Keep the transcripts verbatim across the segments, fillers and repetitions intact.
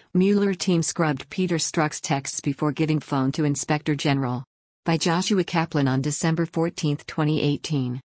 Mueller team scrubbed Peter Strzok's texts before giving phone to Inspector General. By Joshua Kaplan on December fourteenth, twenty eighteen.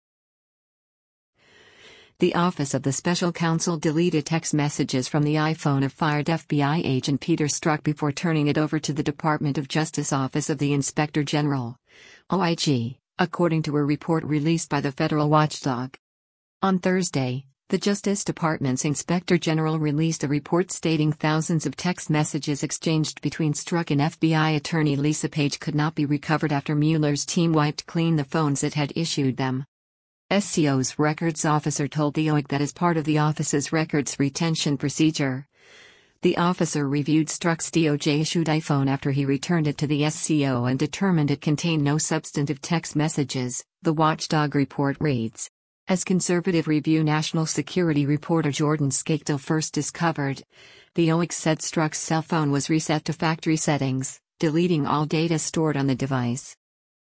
The Office of the Special Counsel deleted text messages from the iPhone of fired F B I agent Peter Strzok before turning it over to the Department of Justice Office of the Inspector General, O I G, according to a report released by the federal watchdog. On Thursday, the Justice Department's Inspector General released a report stating thousands of text messages exchanged between Strzok and F B I attorney Lisa Page could not be recovered after Mueller's team wiped clean the phones it had issued them. S C O's records officer told the O I G that as part of the office's records retention procedure, the officer reviewed Strzok's D O J-issued iPhone after he returned it to the S C O and determined it contained no substantive text messages, the watchdog report reads. As Conservative Review national security reporter Jordan Skakdal first discovered, the O I G said Strzok's cell phone was reset to factory settings, deleting all data stored on the device.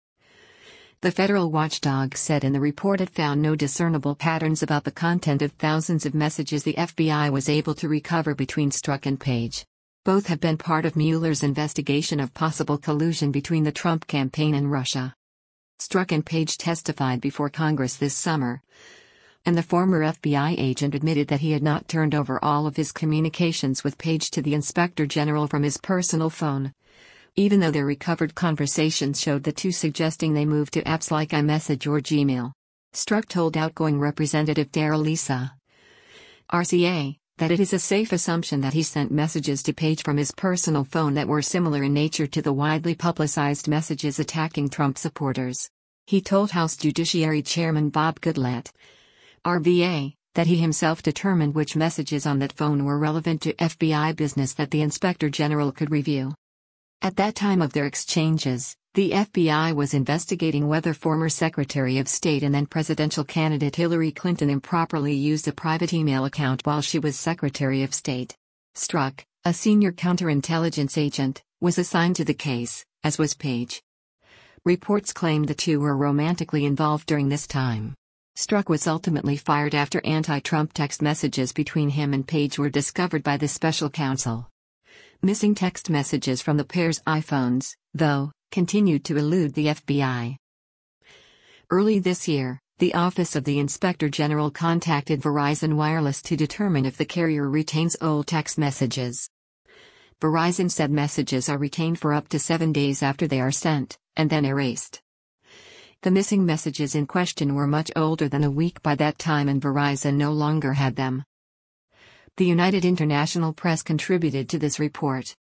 The federal watchdog said in the report it found no discernible patterns about the content of thousands of messages the F B I was able to recover between Strzok and Page. Both have been part of Mueller's investigation of possible collusion between the Trump campaign and Russia. Strzok and Page testified before Congress this summer, and the former F B I agent admitted that he had not turned over all of his communications with Page to the Inspector General from his personal phone, even though their recovered conversations showed the two suggesting they moved to apps like iMessage or Gmail. Strzok told outgoing Representative Darrell Issa, R C A, that it is a safe assumption that he sent messages to Page from his personal phone that were similar in nature to the widely publicized messages attacking Trump supporters. He told House Judiciary Chairman Bob Goodlatte, R V A, that he himself determined which messages on that phone were relevant to F B I business that the Inspector General could review. At that time of their exchanges, the F B I was investigating whether former Secretary of State and then presidential candidate Hillary Clinton improperly used a private email account while she was Secretary of State. Strzok, a senior counterintelligence agent, was assigned to the case, as was Page. Reports claim the two were romantically involved during this time. Strzok was ultimately fired after anti-Trump text messages between him and Page were discovered by the special counsel. Missing text messages from the pair's iPhones, though, continued to elude the F B I. Early this year, the Office of the Inspector General contacted Verizon Wireless to determine if the carrier retains old text messages. Verizon said messages are retained for up to seven days after they are sent, and then erased. The missing messages in question were much older than a week by that time, and Verizon no longer had them. The United International Press contributed to this report.